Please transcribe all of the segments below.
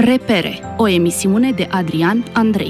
Repere, o emisiune de Adrian Andrei.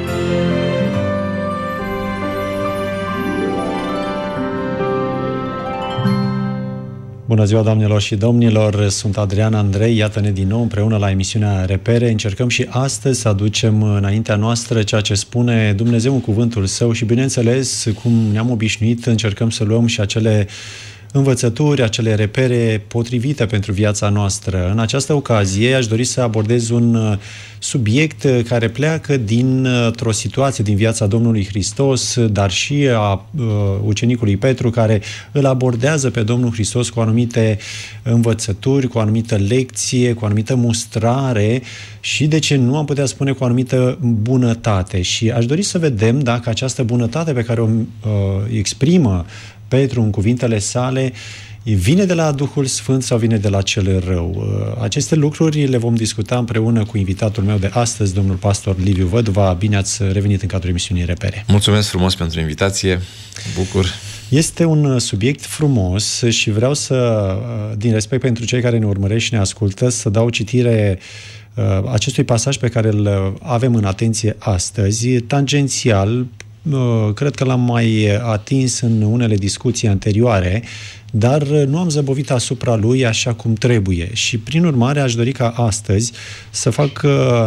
Bună ziua, doamnelor și domnilor! Sunt Adrian Andrei, iată-ne din nou împreună la emisiunea Repere. Încercăm și astăzi să aducem înaintea noastră ceea ce spune Dumnezeu în cuvântul Său și, bineînțeles, cum ne-am obișnuit, încercăm să luăm și acele învățături, acele repere potrivite pentru viața noastră. În această ocazie aș dori să abordez un subiect care pleacă dintr-o situație din viața Domnului Hristos, dar și a ucenicului Petru, care îl abordează pe Domnul Hristos cu anumite învățături, cu o anumită lecție, cu o anumită mustrare și, de ce nu, am putea spune cu o anumită bunătate. Și aș dori să vedem dacă această bunătate pe care o exprimă Petru în cuvintele sale vine de la Duhul Sfânt sau vine de la cel rău. Aceste lucruri le vom discuta împreună cu invitatul meu de astăzi, domnul pastor Liviu Văduva. Bine ați revenit în cadrul emisiunii Repere. Mulțumesc frumos pentru invitație. Bucur. Este un subiect frumos și vreau să, din respect pentru cei care ne urmăresc și ne ascultă, să dau citire acestui pasaj pe care îl avem în atenție astăzi, tangențial. Cred că l-am mai atins în unele discuții anterioare, dar nu am zăbovit asupra lui așa cum trebuie. Și, prin urmare, aș dori ca astăzi să fac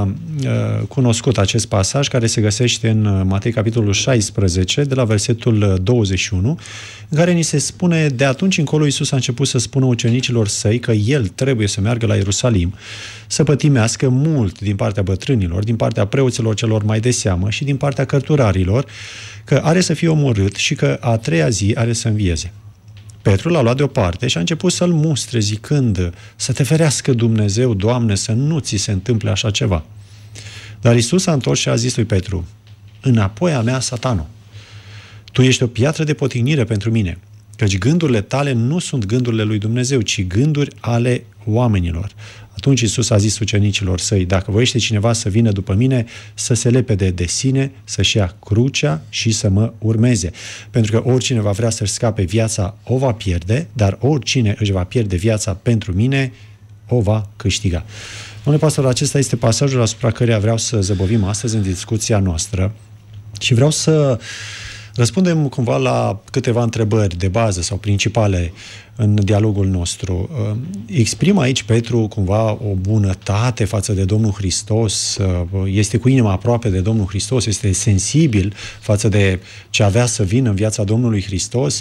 cunoscut acest pasaj care se găsește în Matei, capitolul 16, de la versetul 21, în care ni se spune: de atunci încolo Iisus a început să spună ucenicilor săi că El trebuie să meargă la Ierusalim, să pătimească mult din partea bătrânilor, din partea preoților celor mai de seamă și din partea cărturarilor, că are să fie omorât și că a treia zi are să învieze. Petru l-a luat deoparte și a început să-l mustre, zicând: să te ferească Dumnezeu, Doamne, să nu ți se întâmple așa ceva. Dar Iisus a întors și a zis lui Petru: înapoi a mea, Satano, tu ești o piatră de potignire pentru mine, căci gândurile tale nu sunt gândurile lui Dumnezeu, ci gânduri ale oamenilor. Atunci Iisus a zis ucenicilor săi: dacă voiește cineva să vină după mine, să se lepede de sine, să-și ia crucea și să mă urmeze. Pentru că oricine va vrea să-și scape viața, o va pierde, dar oricine își va pierde viața pentru mine, o va câștiga. Domnule pastor, acesta este pasajul asupra căreia vreau să zăbovim astăzi în discuția noastră și vreau să răspundem cumva la câteva întrebări de bază sau principale în dialogul nostru. Exprimă aici Petru cumva o bunătate față de Domnul Hristos? Este cu inima aproape de Domnul Hristos? Este sensibil față de ce avea să vină în viața Domnului Hristos?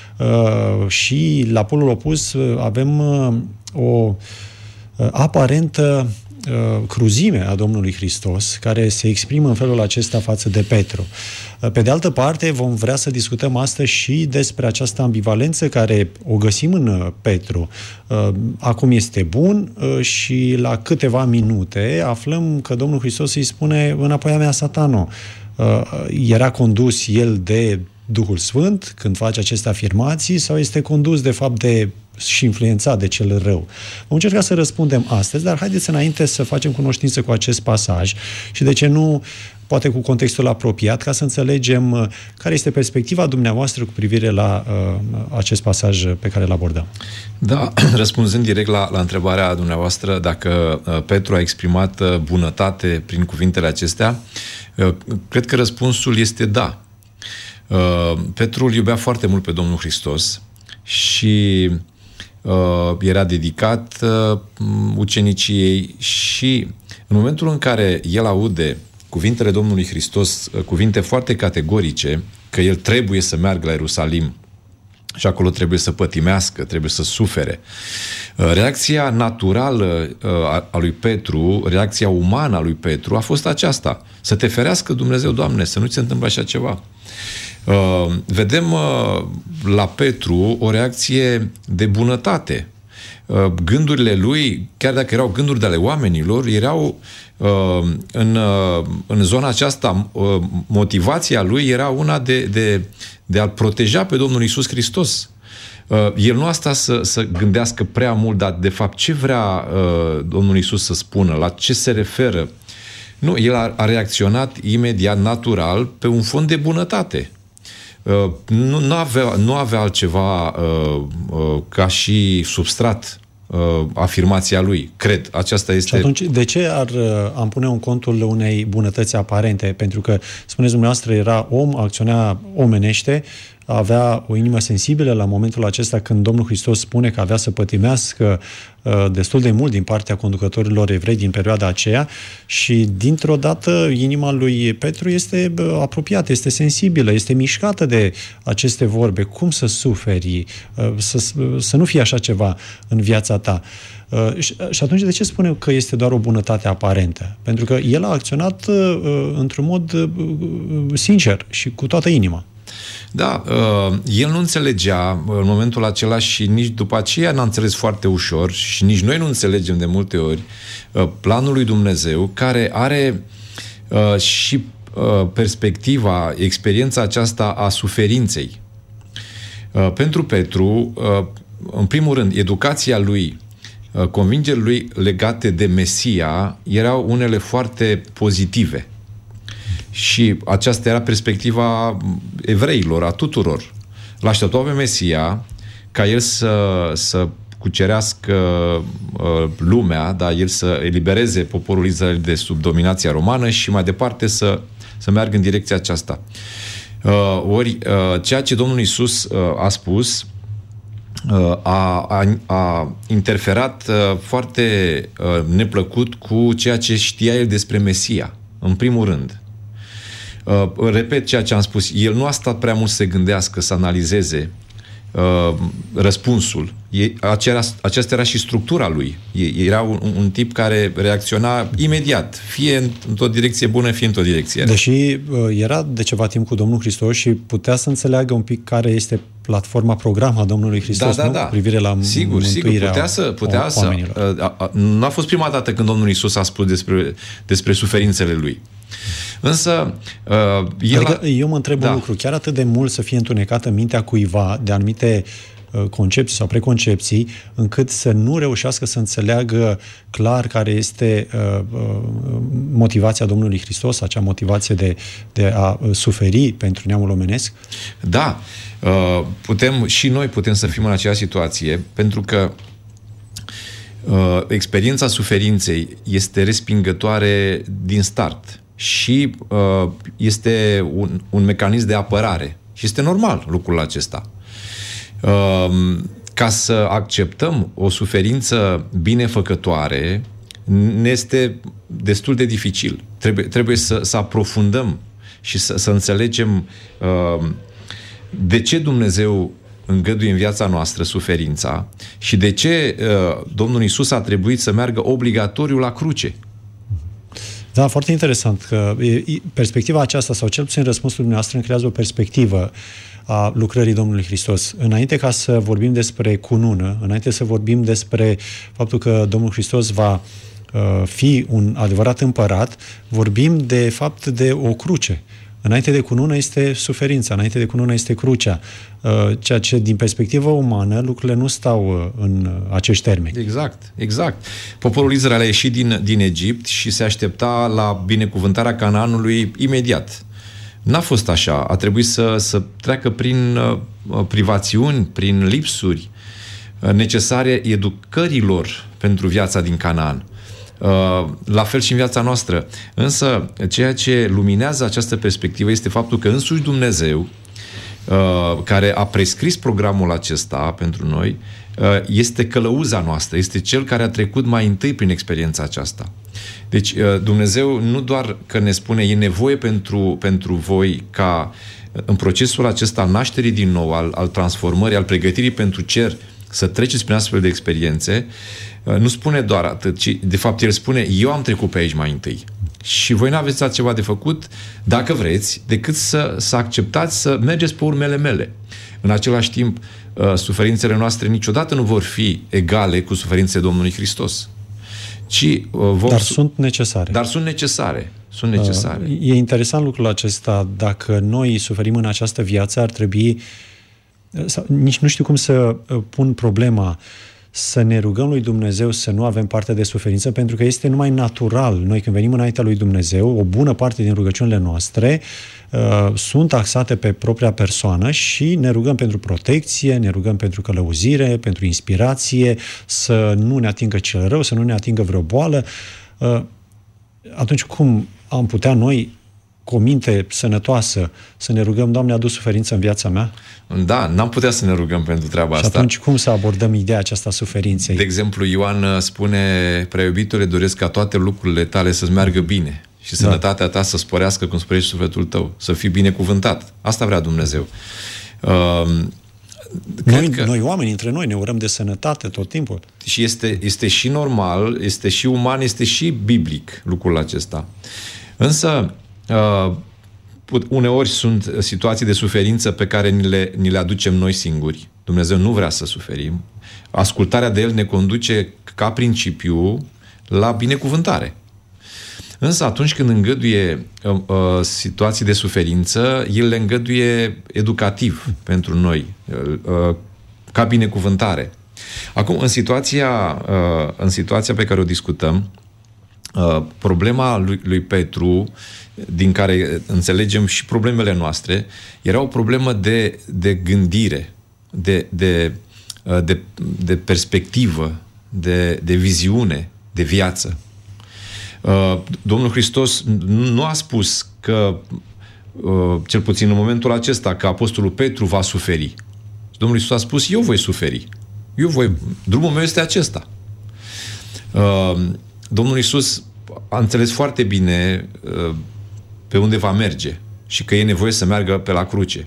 Și la polul opus avem o aparentă cruzime a Domnului Hristos, care se exprimă în felul acesta față de Petru. Pe de altă parte, vom vrea să discutăm astăzi și despre această ambivalență care o găsim în Petru. Acum este bun și la câteva minute aflăm că Domnul Hristos îi spune: înapoi a mea, Satano. Era condus el de Duhul Sfânt când face aceste afirmații sau este condus de fapt și influențat de cel rău? Vom încerca să răspundem astăzi, dar haideți înainte să facem cunoștință cu acest pasaj și, de ce nu, poate cu contextul apropiat, ca să înțelegem care este perspectiva dumneavoastră cu privire la acest pasaj pe care îl abordăm. Da, răspunzând direct la întrebarea dumneavoastră, dacă Petru a exprimat bunătate prin cuvintele acestea, cred că răspunsul este da. Petru îl iubea foarte mult pe Domnul Hristos și era dedicat uceniciei și în momentul în care el aude cuvintele Domnului Hristos, cuvinte foarte categorice, că el trebuie să meargă la Ierusalim și acolo trebuie să pătimească, trebuie să sufere. Reacția naturală a lui Petru, reacția umană a lui Petru a fost aceasta: să te ferească Dumnezeu, Doamne, să nu ți se întâmple așa ceva. Vedem la Petru o reacție de bunătate. Gândurile lui, chiar dacă erau gânduri de ale oamenilor, erau în zona aceasta, motivația lui era una de a-L proteja pe Domnul Iisus Hristos. El nu asta să gândească prea mult, dar de fapt ce vrea Domnul Iisus să spună, la ce se referă. Nu, el a reacționat imediat, natural, pe un fond de bunătate. Nu avea altceva ca și substrat afirmația lui. Cred. Aceasta este... Și atunci, de ce am pune în contul unei bunătăți aparente? Pentru că, spuneți dumneavoastră, era om, acționa omenește, avea o inimă sensibilă la momentul acesta când Domnul Hristos spune că avea să pătimească destul de mult din partea conducătorilor evrei din perioada aceea și, dintr-o dată, inima lui Petru este apropiată, este sensibilă, este mișcată de aceste vorbe. Cum să suferi? Să nu fie așa ceva în viața ta. Și atunci de ce spune că este doar o bunătate aparentă? Pentru că el a acționat într-un mod sincer și cu toată inima. Da, el nu înțelegea în momentul acela și nici după aceea n-a înțeles foarte ușor și nici noi nu înțelegem de multe ori planul lui Dumnezeu, care are și perspectiva, experiența aceasta a suferinței. Pentru Petru, în primul rând, educația lui, convingerile lui legate de Mesia erau unele foarte pozitive. Și aceasta era perspectiva evreilor, a tuturor. L-așteptau pe Mesia ca el să cucerească lumea, dar el să elibereze poporul Israel de sub dominația romană și mai departe să meargă în direcția aceasta. Ceea ce Domnul Iisus a spus a interferat foarte neplăcut cu ceea ce știa el despre Mesia, în primul rând. Repet ceea ce am spus, el nu a stat prea mult să se gândească, să analizeze răspunsul. Aceasta era și structura lui. Era un tip care reacționa imediat, fie într-o direcție bună, fie într-o direcție. Deși era de ceva timp cu Domnul Hristos și putea să înțeleagă un pic care este platforma, programa Domnului Hristos, nu? Cu privire la mântuirea oamenilor. Nu a fost prima dată când Domnul Iisus a spus despre suferințele lui. Însă eu mă întreb un lucru, chiar atât de mult să fie întunecată mintea cuiva de anumite concepții sau preconcepții, încât să nu reușească să înțeleagă clar care este motivația Domnului Hristos, acea motivație de a suferi pentru neamul omenesc? Da, și noi putem să fim în aceeași situație, pentru că experiența suferinței este respingătoare din start și este un mecanism de apărare. Și este normal lucrul acesta. Ca să acceptăm o suferință binefăcătoare, ne este destul de dificil. Trebuie să aprofundăm și să înțelegem de ce Dumnezeu îngăduie în viața noastră suferința și de ce Domnul Iisus a trebuit să meargă obligatoriu la cruce. Da, foarte interesant că perspectiva aceasta, sau cel puțin răspunsul dumneavoastră, îmi creează o perspectivă a lucrării Domnului Hristos. Înainte ca să vorbim despre cunună, înainte să vorbim despre faptul că Domnul Hristos va fi un adevărat împărat, vorbim de fapt de o cruce. Înainte de cunună este suferința, înainte de cunună este crucea. Ceea ce, din perspectivă umană, lucrurile nu stau în acești termeni. Exact. Poporul Israel a ieșit din Egipt și se aștepta la binecuvântarea Canaanului imediat. N-a fost așa. A trebuit să treacă prin privațiuni, prin lipsuri necesare educărilor pentru viața din Canaan. La fel și în viața noastră. Însă, ceea ce luminează această perspectivă este faptul că însuși Dumnezeu, care a prescris programul acesta pentru noi, este călăuza noastră, este Cel care a trecut mai întâi prin experiența aceasta. Deci, Dumnezeu nu doar că ne spune, e nevoie pentru voi ca în procesul acesta al nașterii din nou, al transformării, al pregătirii pentru cer, să treceți prin astfel de experiențe, nu spune doar atât, ci de fapt El spune, eu am trecut pe aici mai întâi. Și voi n-aveți altceva de făcut, dacă vreți, decât să acceptați să mergeți pe urmele mele. În același timp, suferințele noastre niciodată nu vor fi egale cu suferințele Domnului Hristos. Dar sunt necesare. Sunt necesare. E interesant lucrul acesta. Dacă noi suferim în această viață, ar trebui, nici nu știu cum să pun problema, să ne rugăm lui Dumnezeu să nu avem parte de suferință, pentru că este numai natural. Noi când venim înaintea lui Dumnezeu, o bună parte din rugăciunile noastre sunt axate pe propria persoană și ne rugăm pentru protecție, ne rugăm pentru călăuzire, pentru inspirație, să nu ne atingă cel rău, să nu ne atingă vreo boală. Atunci cum am putea noi, cu o minte sănătoasă, să ne rugăm, Doamne, adu suferință în viața mea? Da, n-am putea să ne rugăm pentru treaba asta. Și atunci cum să abordăm ideea aceasta suferinței? De exemplu, Ioan spune, prea iubitule, doresc ca toate lucrurile tale să-ți meargă bine și sănătatea ta să sporească cum sporește sufletul tău, să fii binecuvântat. Asta vrea Dumnezeu. Noi oameni, între noi, ne urăm de sănătate tot timpul. Și este și normal, este și uman, este și biblic lucrul acesta. Însă, uneori sunt situații de suferință pe care ni le aducem noi singuri. Dumnezeu nu vrea să suferim. Ascultarea de El ne conduce ca principiu la binecuvântare. Însă atunci când îngăduie situații de suferință, El le îngăduie educativ pentru noi, ca binecuvântare. Acum, în situația pe care o discutăm, problema lui Petru, din care înțelegem și problemele noastre, era o problemă de gândire, de perspectivă, de viziune, de viață. Domnul Hristos nu a spus că, cel puțin în momentul acesta, că apostolul Petru va suferi. Domnul Hristos a spus, eu voi suferi. Drumul meu este acesta. Domnul Hristos a înțeles foarte bine pe unde va merge și că e nevoie să meargă pe la cruce.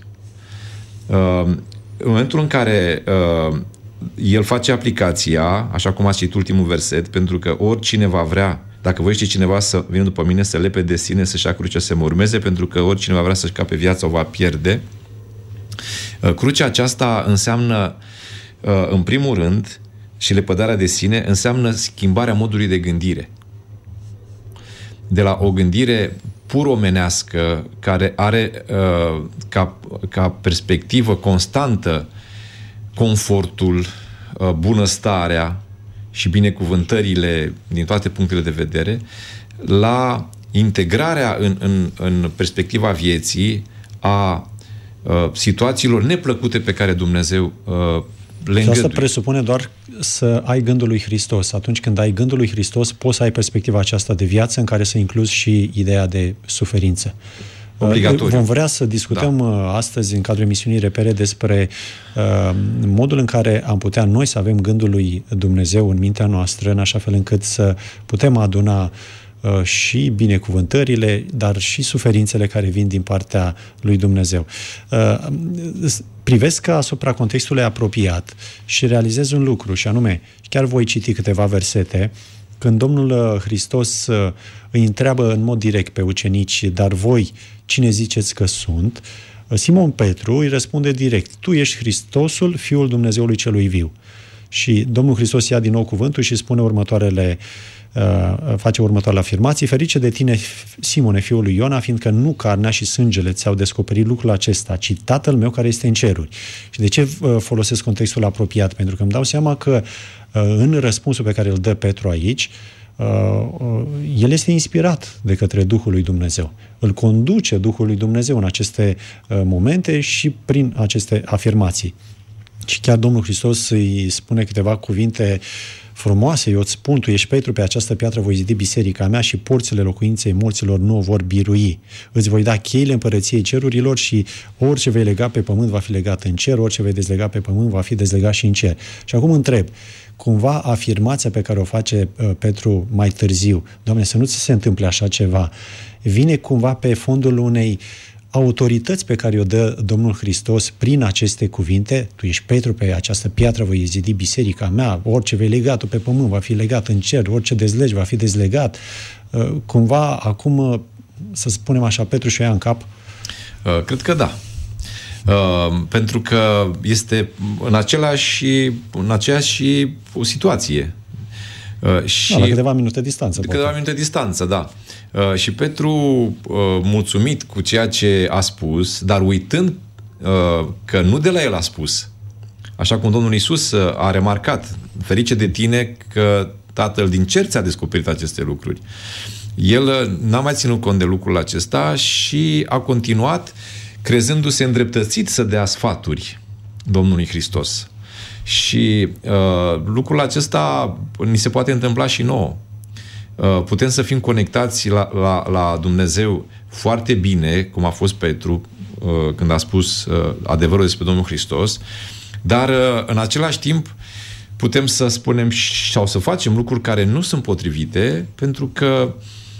În momentul în care El face aplicația, așa cum a citit ultimul verset, pentru că oricine va vrea, dacă voiește cineva să vină după mine, să lepe de sine, să-și ia crucea, să mă urmeze, pentru că oricine va vrea să-și scape viața o va pierde. Crucea aceasta înseamnă, în primul rând, și lepădarea de sine, înseamnă schimbarea modului de gândire. De la o gândire pur omenească, care are ca perspectivă constantă confortul, bunăstarea și binecuvântările din toate punctele de vedere, la integrarea în perspectiva vieții a situațiilor neplăcute pe care Dumnezeu le îngăduie. Și asta presupune doar să ai gândul lui Hristos. Atunci când ai gândul lui Hristos, poți să ai perspectiva aceasta de viață în care să incluzi și ideea de suferință. Obligatoriu. Vom vrea să discutăm astăzi, în cadrul emisiunii Repere, despre modul în care am putea noi să avem gândul lui Dumnezeu în mintea noastră, în așa fel încât să putem aduna și binecuvântările, dar și suferințele care vin din partea lui Dumnezeu. Privesc asupra contextului apropiat și realizez un lucru, și anume, chiar voi citi câteva versete, când Domnul Hristos îi întreabă în mod direct pe ucenici, dar voi cine ziceți că sunt? Simon Petru îi răspunde direct, tu ești Hristosul, Fiul Dumnezeului celui viu. Și Domnul Hristos ia din nou cuvântul și spune face următoarele afirmații: ferice de tine, Simone, fiul lui Iona, fiindcă nu carnea și sângele ți-au descoperit lucrul acesta, ci Tatăl meu care este în ceruri. Și de ce folosesc contextul apropiat? Pentru că îmi dau seama că în răspunsul pe care îl dă Petru aici, el este inspirat de către Duhul lui Dumnezeu. Îl conduce Duhul lui Dumnezeu în aceste momente și prin aceste afirmații. Și chiar Domnul Hristos îi spune câteva cuvinte frumoase: eu îți spun, tu ești Petru, pe această piatră voi zidi biserica mea și porțile locuinței morților nu o vor birui. Îți voi da cheile împărăției cerurilor și orice vei lega pe pământ va fi legat în cer, orice vei dezlega pe pământ va fi dezlegat și în cer. Și acum întreb, cumva afirmația pe care o face Petru mai târziu, Doamne, să nu ți se întâmple așa ceva, vine cumva pe fondul unei autorități pe care o dă Domnul Hristos prin aceste cuvinte: tu ești Petru, pe această piatră voi zidi biserica mea, orice vei lega tu pe pământ va fi legat în cer, orice dezlegi va fi dezlegat. Cumva acum, să spunem așa, Petru și-o ia în cap? Cred că da. Pentru că este în aceeași situație. La câteva minute distanță. Câteva minute distanță, da. Și Petru, mulțumit cu ceea ce a spus, dar uitând că nu de la el a spus, Așa cum Domnul Iisus a remarcat, ferice de tine că Tatăl din cer ți-a descoperit aceste lucruri. El n-a mai ținut cont de lucrul acesta și a continuat crezându-se îndreptățit să dea sfaturi Domnului Hristos. Și lucrul acesta ni se poate întâmpla și nouă. Putem să fim conectați la Dumnezeu foarte bine, cum a fost Petru când a spus adevărul despre Domnul Hristos, dar în același timp putem să spunem sau să facem lucruri care nu sunt potrivite, pentru că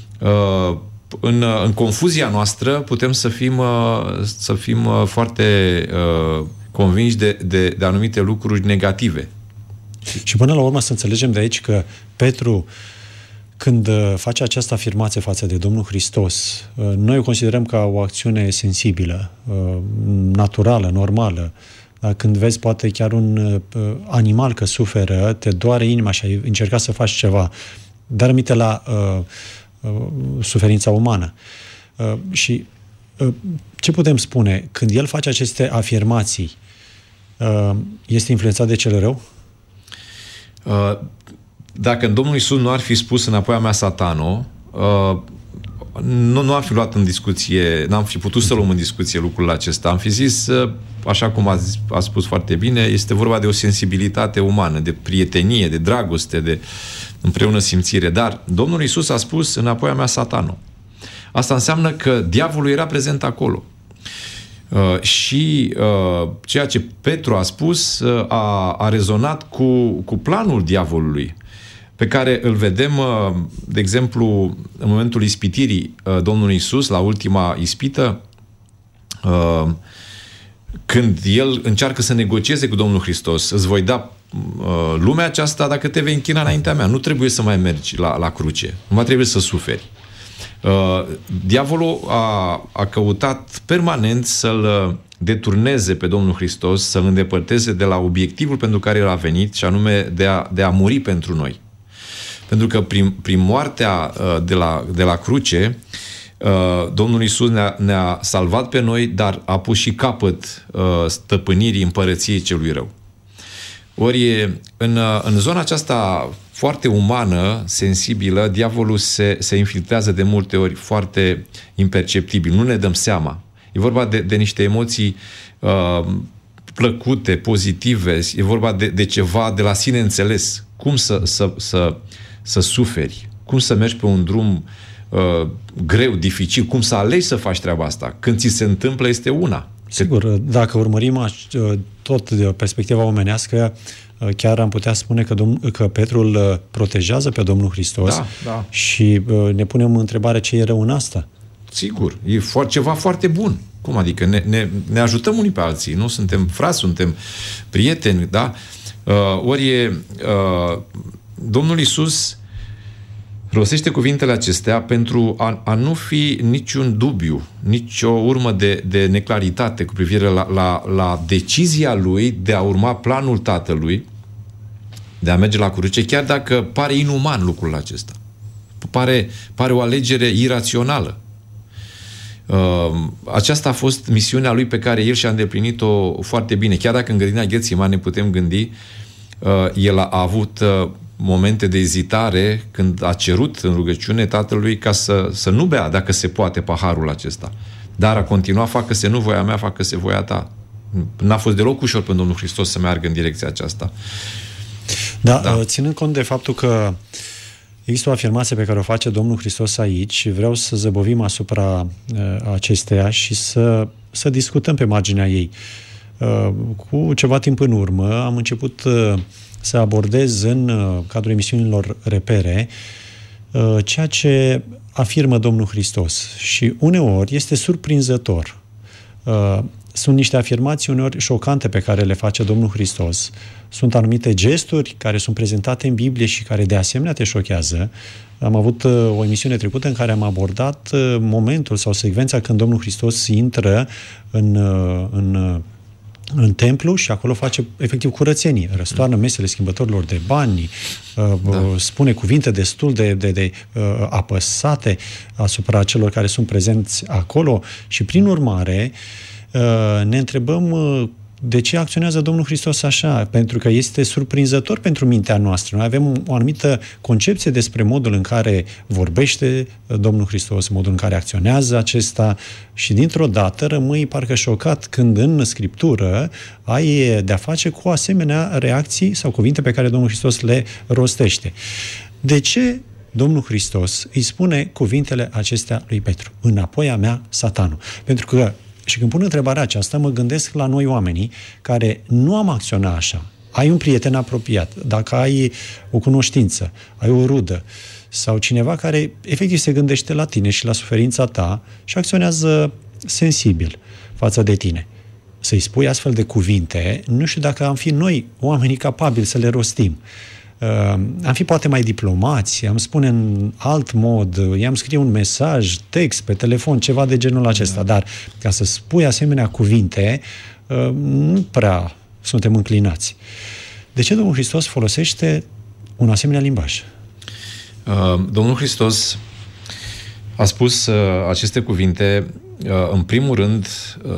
în confuzia noastră putem să fim foarte convinși de anumite lucruri negative. Și până la urmă să înțelegem de aici că Petru, când face această afirmație față de Domnul Hristos, noi o considerăm ca o acțiune sensibilă, naturală, normală. Când vezi poate chiar un animal că suferă, te doare inima și ai încercat să faci ceva, dar aminte la suferința umană. Și ce putem spune? Când el face aceste afirmații, este influențat de cel rău? Dacă Domnul Iisus nu ar fi spus înapoi a mea, Satano, nu ar fi luat în discuție, n-am fi putut să luăm în discuție lucrul acesta. Am fi zis, așa cum a spus foarte bine, este vorba de o sensibilitate umană, de prietenie, de dragoste, de împreună simțire. Dar Domnul Iisus a spus înapoi a mea, Satano. Asta înseamnă că diavolul era prezent acolo. Și ceea ce Petru a spus a rezonat cu planul diavolului, pe care îl vedem, de exemplu, în momentul ispitirii Domnului Iisus, la ultima ispită, când el încearcă să negocieze cu Domnul Hristos: îți voi da lumea aceasta dacă te vei închina înaintea mea. Nu trebuie să mai mergi la cruce. Nu mai trebuie să suferi. Diavolul a căutat permanent să-l deturneze pe Domnul Hristos, să-l îndepărteze de la obiectivul pentru care el a venit, și anume de a muri pentru noi. Pentru că prin moartea de la cruce, Domnul Iisus ne-a salvat pe noi, dar a pus și capăt stăpânirii împărăției celui rău. Ori în zona aceasta foarte umană, sensibilă, diavolul se infiltrează de multe ori foarte imperceptibil. Nu ne dăm seama. E vorba de niște emoții plăcute, pozitive. E vorba de ceva de la sine înțeles. Cum să suferi? Cum să mergi pe un drum greu, dificil? Cum să alegi să faci treaba asta? Când ți se întâmplă, este una. Sigur, dacă urmărim tot de perspectiva omenească, chiar am putea spune că Petru îl protejează pe Domnul Hristos, da. Și ne punem întrebarea ce e rău în asta. Sigur, e ceva foarte bun. Cum adică? Ne ajutăm unii pe alții, nu? Suntem frați, suntem prieteni, da? Domnul Iisus rostește cuvintele acestea pentru a nu fi niciun dubiu, nicio urmă de neclaritate cu privire la decizia lui de a urma planul Tatălui, de a merge la cruce, chiar dacă pare inuman lucrul acesta. Pare o alegere irațională. Aceasta a fost misiunea lui pe care el și-a îndeplinit-o foarte bine. Chiar dacă în grădina Ghețimani putem gândi, el a avut momente de ezitare când a cerut în rugăciune Tatălui ca să nu bea, dacă se poate, paharul acesta. Dar a continuat: facă-se nu voia mea, facă-se voia ta. N-a fost deloc ușor pentru Domnul Hristos să meargă în direcția aceasta. Da. Ținând cont de faptul că există o afirmație pe care o face Domnul Hristos aici, vreau să zăbovim asupra acesteia și să discutăm pe marginea ei. Cu ceva timp în urmă am început să abordez în cadrul emisiunilor Repere ceea ce afirmă Domnul Hristos. Și uneori este surprinzător. Sunt niște afirmații uneori șocante pe care le face Domnul Hristos. Sunt anumite gesturi care sunt prezentate în Biblie și care de asemenea te șochează. Am avut o emisiune trecută în care am abordat momentul sau secvența când Domnul Hristos intră în templu și acolo face efectiv curățenie. Răstoarnă mesele schimbătorilor de bani, spune cuvinte destul de apăsate asupra celor care sunt prezenți acolo și prin urmare ne întrebăm De ce acționează Domnul Hristos așa? Pentru că este surprinzător pentru mintea noastră. Noi avem o anumită concepție despre modul în care vorbește Domnul Hristos, modul în care acționează acesta și dintr-o dată rămâi parcă șocat când în Scriptură ai de-a face cu asemenea reacții sau cuvinte pe care Domnul Hristos le rostește. De ce Domnul Hristos îi spune cuvintele acestea lui Petru? Înapoi a mea, Satanul. Pentru că, și când pun întrebarea aceasta, mă gândesc la noi oamenii care nu am acționat așa. Ai un prieten apropiat, dacă ai o cunoștință, ai o rudă sau cineva care efectiv se gândește la tine și la suferința ta și acționează sensibil față de tine. Să-i spui astfel de cuvinte, nu știu dacă am fi noi oamenii capabili să le rostim. Am fi poate mai diplomați, am spune în alt mod, i-am scrie un mesaj, text pe telefon, ceva de genul acesta, dar ca să spui asemenea cuvinte, nu prea suntem înclinați. De ce Domnul Hristos folosește un asemenea limbaj? Domnul Hristos a spus aceste cuvinte, în primul rând,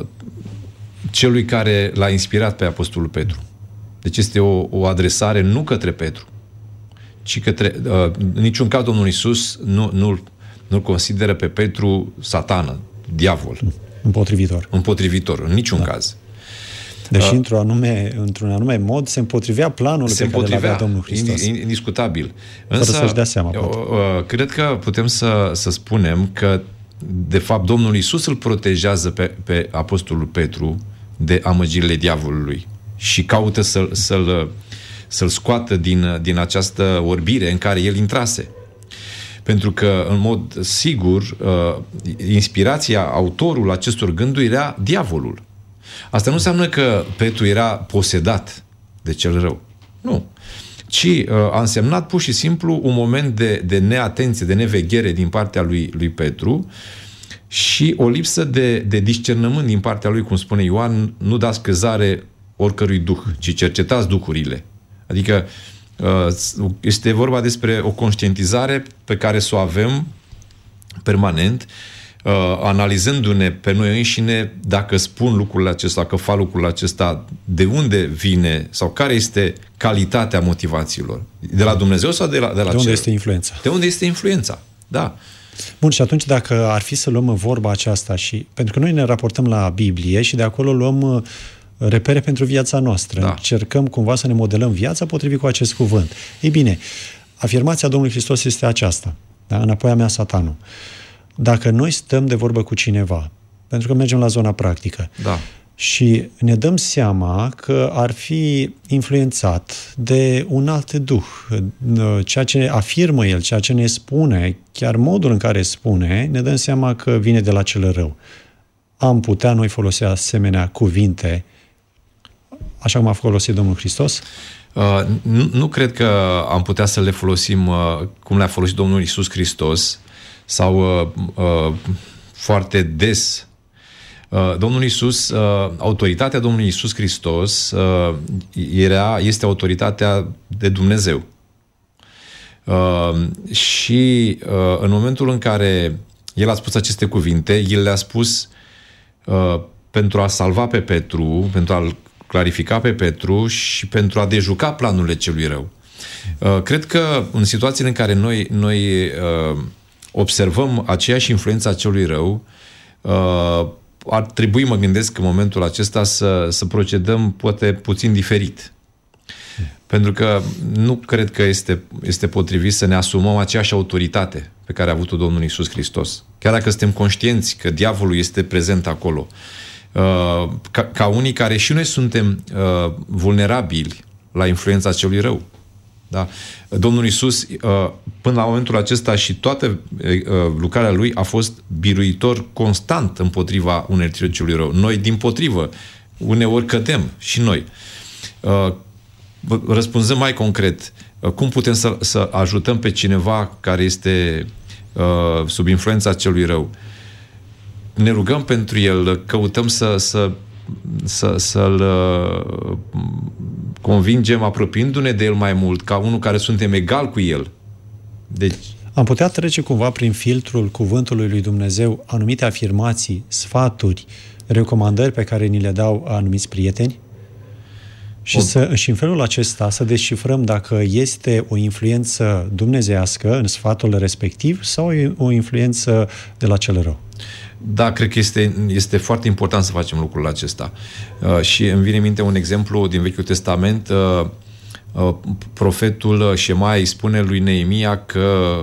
celui care l-a inspirat pe Apostolul Petru. Deci este o adresare nu către Petru, ci către... în niciun caz Domnul Iisus nu-l consideră pe Petru satană, diavol. Împotrivitor, în niciun caz. Deși într-un anume mod se împotrivea planul pe care l-avea Domnul Hristos. Indiscutabil. Însă, să-și dea seama, cred că putem să spunem că, de fapt, Domnul Iisus îl protejează pe Apostolul Petru de amăgirile diavolului și caută să-l scoată din această orbire în care el intrase. Pentru că, în mod sigur, inspirația, autorul acestor gânduri era diavolul. Asta nu înseamnă că Petru era posedat de cel rău. Nu. Ci a însemnat pur și simplu un moment de neatenție, de neveghere din partea lui Petru și o lipsă de discernământ din partea lui, cum spune Ioan, nu dați crezare oricărui duh, ci cercetați duhurile. Adică este vorba despre o conștientizare pe care să o avem permanent, analizându-ne pe noi înșine dacă spun lucrurile acestea, dacă fac lucrurile acestea, de unde vine sau care este calitatea motivațiilor. De la Dumnezeu sau de la De unde este influența? De unde este influența, da. Bun, și atunci dacă ar fi să luăm vorba aceasta și... Pentru că noi ne raportăm la Biblie și de acolo luăm repere pentru viața noastră. Da. Încercăm cumva să ne modelăm viața potrivit cu acest cuvânt. Ei bine, afirmația Domnului Hristos este aceasta. Da? Înapoi a mea, Satanul. Dacă noi stăm de vorbă cu cineva, pentru că mergem la zona practică, da, și ne dăm seama că ar fi influențat de un alt duh, ceea ce afirmă el, ceea ce ne spune, chiar modul în care spune, ne dăm seama că vine de la cel rău. Am putea noi folosi asemenea cuvinte așa cum a folosit Domnul Hristos? Nu cred că am putea să le folosim cum le-a folosit Domnul Iisus Hristos sau foarte des. Domnul Iisus, autoritatea Domnului Iisus Hristos este autoritatea de Dumnezeu. Și în momentul în care El a spus aceste cuvinte, El le-a spus pentru a salva pe Petru, pentru a-l clarifica pe Petru și pentru a dejuca planurile celui rău. Cred că în situațiile în care noi observăm aceeași influență a celui rău, ar trebui, mă gândesc, în momentul acesta să procedăm poate puțin diferit. Pentru că nu cred că este potrivit să ne asumăm aceeași autoritate pe care a avut-o Domnul Iisus Hristos. Chiar dacă suntem conștienți că diavolul este prezent acolo. Ca unii care și noi suntem vulnerabili la influența celui rău. Da? Domnul Iisus, până la momentul acesta și toată lucrarea Lui a fost biruitor constant împotriva unerității celui rău. Noi, dimpotrivă, uneori cădem și noi. Răspunzând mai concret, cum putem să ajutăm pe cineva care este sub influența celui rău? Ne rugăm pentru el, căutăm să-l convingem, apropiindu-ne de el mai mult, ca unul care suntem egal cu el. Deci... Am putea trece cumva prin filtrul cuvântului lui Dumnezeu anumite afirmații, sfaturi, recomandări pe care ni le dau anumiți prieteni? Și în felul acesta să descifrăm dacă este o influență dumnezeiască în sfatul respectiv sau o influență de la cel rău. Da, cred că este foarte important să facem lucrul acesta. Și îmi vine în minte un exemplu din Vechiul Testament. Profetul Șemai spune lui Neemia că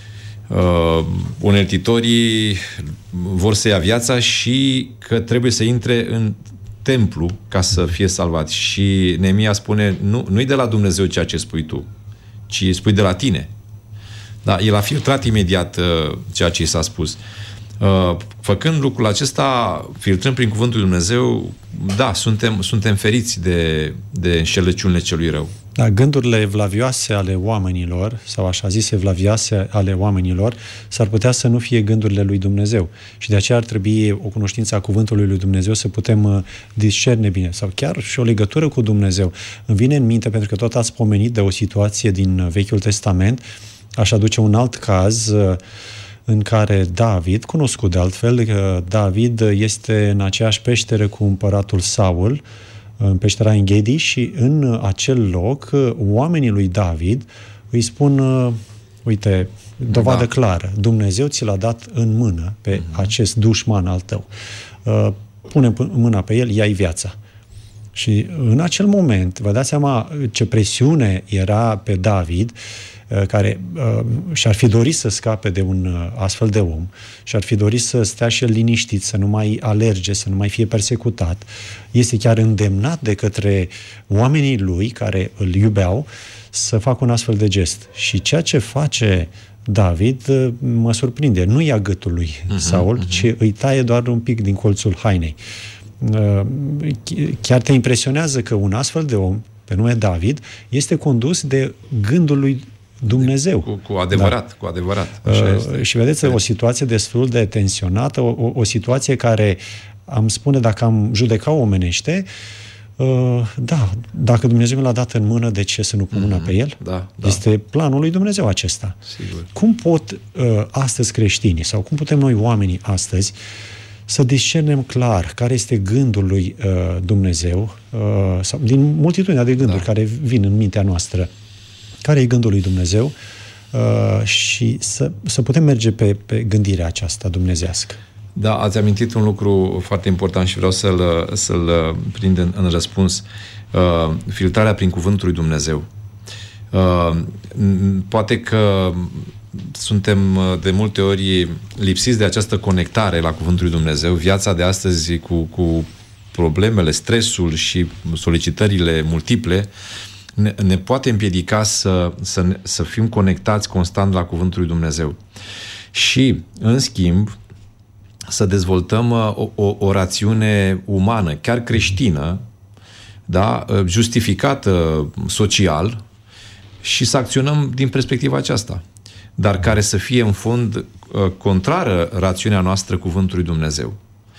uneltitorii vor să ia viața și că trebuie să intre în templu ca să fie salvat. Și Neemia spune, nu-i de la Dumnezeu ceea ce spui tu, ci spui de la tine. Da, el a filtrat imediat ceea ce i s-a spus. Făcând lucrul acesta, filtrând prin cuvântul lui Dumnezeu, da, suntem feriți de înșelăciunile celui rău. Da, gândurile evlavioase ale oamenilor, sau așa zise evlavioase ale oamenilor, s-ar putea să nu fie gândurile lui Dumnezeu. Și de aceea ar trebui o cunoștință a cuvântului lui Dumnezeu să putem discerne bine, sau chiar și o legătură cu Dumnezeu. Îmi vine în minte, pentru că tot ați pomenit de o situație din Vechiul Testament, aș aduce un alt caz în care David, cunoscut de altfel, David este în aceeași peșteră cu împăratul Saul, în peștera Enghedi, și în acel loc oamenii lui David îi spun, uite, dovadă clară, Dumnezeu ți l-a dat în mână pe acest dușman al tău. Pune mâna pe el, ia-i viața. Și în acel moment, vă dați seama ce presiune era pe David, care și-ar fi dorit să scape de un astfel de om, și-ar fi dorit să stea și el liniștit, să nu mai alerge, să nu mai fie persecutat. Este chiar îndemnat de către oamenii lui, care îl iubeau, să facă un astfel de gest. Și ceea ce face David mă surprinde. Nu ia gâtul lui Saul, ci îi taie doar un pic din colțul hainei. Chiar te impresionează că un astfel de om, pe nume David, este condus de gândul lui Dumnezeu. Cu adevărat, da. Cu adevărat. Așa este. Și vedeți, o situație destul de tensionată, o situație care, am spune, dacă am judeca omenește, da, dacă Dumnezeu mi l-a dat în mână, de ce să nu pun mâna pe el? Da. Este planul lui Dumnezeu acesta. Sigur. Cum pot astăzi creștinii, sau cum putem noi oamenii astăzi să discernem clar care este gândul lui Dumnezeu, sau din multitudinea de gânduri care vin în mintea noastră, care e gândul lui Dumnezeu, și să putem merge pe gândirea aceasta dumnezească. Da, ați amintit un lucru foarte important și vreau să-l prind în răspuns. Filtrarea prin cuvântul lui Dumnezeu. Poate că suntem de multe ori lipsiți de această conectare la cuvântul lui Dumnezeu. Viața de astăzi cu problemele, stresul și solicitările multiple ne poate împiedica să fim conectați constant la cuvântul lui Dumnezeu. Și, în schimb, să dezvoltăm o rațiune umană, chiar creștină, da, justificată social, și să acționăm din perspectiva aceasta, dar care să fie în fond contrară rațiunea noastră cuvântului Dumnezeu.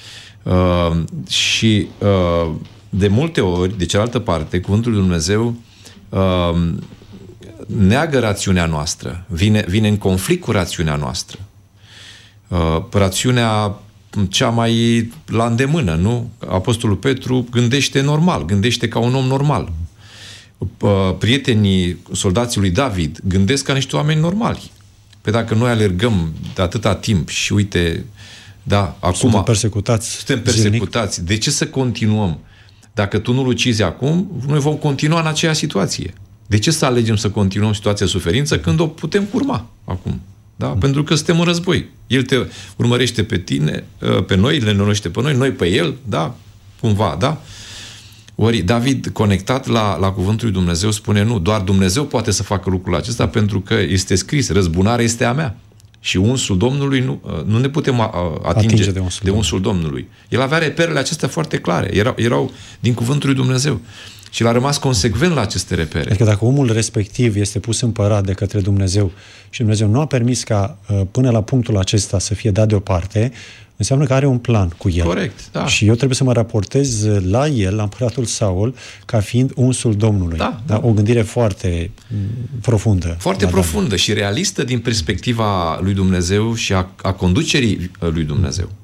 Și de multe ori, de cealaltă parte, cuvântul lui Dumnezeu neagă rațiunea noastră, vine în conflict cu rațiunea noastră. Rațiunea cea mai la îndemână, nu? Apostolul Petru gândește normal, gândește ca un om normal. Prietenii soldații lui David gândesc ca niște oameni normali. Pe dacă noi alergăm de atâta timp și uite, da, acum suntem persecutați. De ce să continuăm? Dacă tu nu-l ucizi acum, noi vom continua în aceeași situație. De ce să alegem să continuăm situația de suferință când o putem curma acum? Da? Pentru că suntem în război. El te urmărește pe tine, pe noi, le numește pe noi pe el, da? Cumva, da? Ori David, conectat la cuvântul lui Dumnezeu, spune nu, doar Dumnezeu poate să facă lucrul acesta, pentru că este scris, răzbunarea este a mea. Și unsul Domnului nu ne putem atinge de unsul Domnului. El avea reperele acestea foarte clare. Erau din cuvântul lui Dumnezeu. Și el a rămas consecvent la aceste repere. Adică dacă omul respectiv este pus în părat de către Dumnezeu și Dumnezeu nu a permis ca până la punctul acesta să fie dat deoparte, înseamnă că are un plan cu el. Corect, da. Și eu trebuie să mă raportez la el, la împăratul Saul, ca fiind unsul Domnului. Da. O gândire foarte profundă. Foarte profundă și realistă din perspectiva lui Dumnezeu și a conducerii lui Dumnezeu.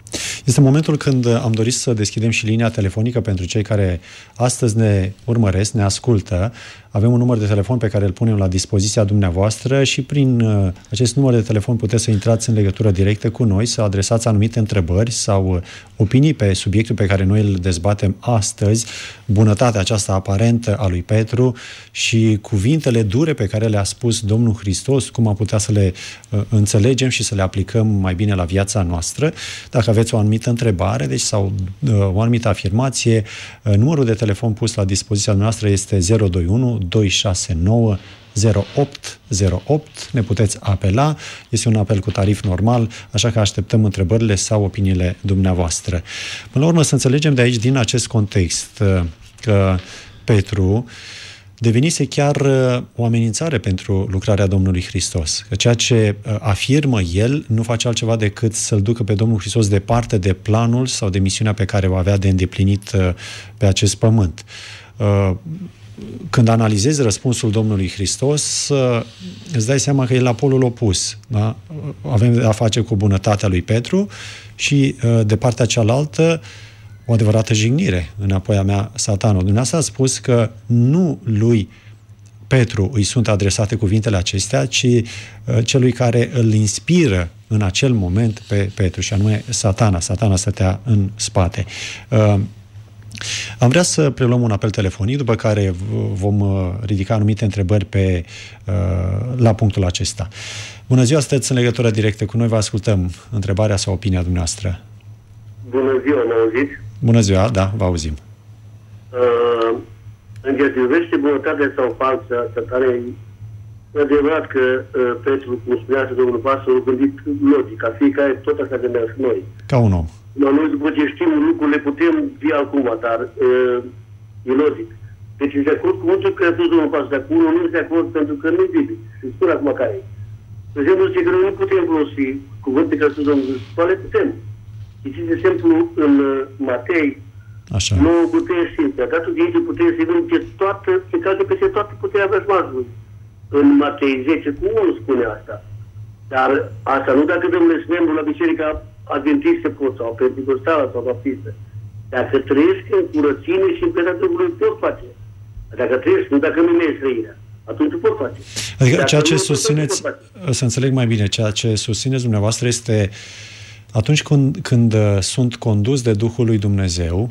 Este momentul când am dorit să deschidem și linia telefonică pentru cei care astăzi ne urmăresc, ne ascultă. Avem un număr de telefon pe care îl punem la dispoziția dumneavoastră și prin acest număr de telefon puteți să intrați în legătură directă cu noi, să adresați anumite întrebări sau opinii pe subiectul pe care noi îl dezbatem astăzi, bunătatea aceasta aparentă a lui Petru și cuvintele dure pe care le-a spus Domnul Hristos, cum am putea să le înțelegem și să le aplicăm mai bine la viața noastră. Dacă aveți o anumită întrebare, deci, sau o anumită afirmație, numărul de telefon pus la dispoziția noastră este 021 269 0808. Ne puteți apela. Este un apel cu tarif normal, așa că așteptăm întrebările sau opiniile dumneavoastră. Până la urmă, să înțelegem de aici, din acest context, că Petru devenise chiar o amenințare pentru lucrarea Domnului Hristos. Că ceea ce afirmă el nu face altceva decât să-L ducă pe Domnul Hristos departe de planul sau de misiunea pe care o avea de îndeplinit pe acest pământ. Când analizezi răspunsul Domnului Hristos, îți dai seama că e la polul opus. Da? Avem de a face cu bunătatea lui Petru și de partea cealaltă o adevărată jignire înapoi a mea, Satanul. Dumneavoastră a spus că nu lui Petru îi sunt adresate cuvintele acestea, ci celui care îl inspiră în acel moment pe Petru, și anume Satana. Satana stătea în spate. Am vrea să preluăm un apel telefonic, după care vom ridica anumite întrebări la punctul acesta. Bună ziua, sunteți în legătură directă cu noi, vă ascultăm întrebarea sau opinia dumneavoastră. Bună ziua, mă auziți? Bună ziua, da, vă auzim. În ce privește bunătatea sau falsa Satanei, e adevărat că Petru, cum spunea domnul pastor, a gândit logic, ca fiecare tot așa gândeam și noi. Ca un om. Noi, după ce știm lucrurile, putem fi acum, dar e logic. Deci e de acord cu multe că a spus domnul pastor, dar cu unul nu e de acord pentru că nu-i biblic. Și spun acum care e. De exemplu, zice că noi nu putem folosi cuvânte ca să domnul Hristos, le putem. Citiți, de exemplu, în Matei, 9 puteri simple. Datul de aici puterea să vedem se calcă peste toată puterea vrăjmașului. În Matei 10 cu 1 spune asta. Dar asta nu dacă Domnul ești membru la biserica adventistă pot, sau pentecostală sau baptistă. Dacă trăiesc în curățenie și în plăcerea Domnului, pot face. Dacă trăiesc, nu dacă nu mergi trăirea, atunci pot face. Adică dacă ceea ce susțineți, să înțeleg mai bine, ceea ce susțineți dumneavoastră este atunci când sunt condus de Duhul lui Dumnezeu,